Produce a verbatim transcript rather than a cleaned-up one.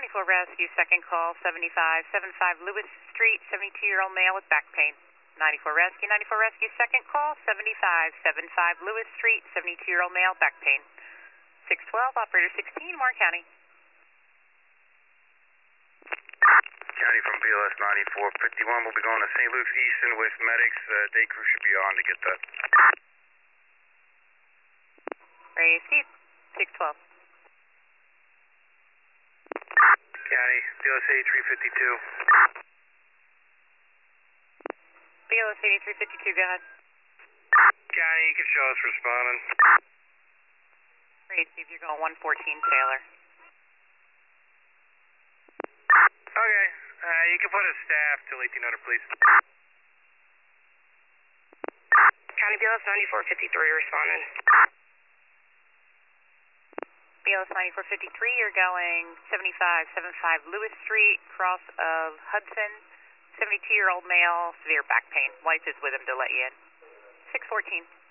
ninety-four Rescue, second call, seventy-five seventy-five Lewis Street, seventy-two-year-old male with back pain. ninety-four Rescue, ninety-four Rescue, second call, seventy-five seventy-five Lewis Street, seventy-two-year-old male, back pain. six twelve, operator sixteen, Warren County. County from B L S ninety-four fifty-one, we'll be going to Saint Luke's Easton with medics. Uh, day crew should be on to get that. Ready to see, six twelve. County, B L S eighty-three fifty-two. B L S eighty-three fifty-two, go ahead. County, you can show us responding. Ready to see if you're going one fourteen Taylor. Okay, uh, you can put a staff till eighteen hundred, please. County B L S ninety-four fifty-three responding. B L S ninety-four fifty-three, you're going seventy-five seventy-five Lewis Street, cross of Hudson, seventy-two-year-old male, severe back pain. Wife is with him to let you in. six fourteen.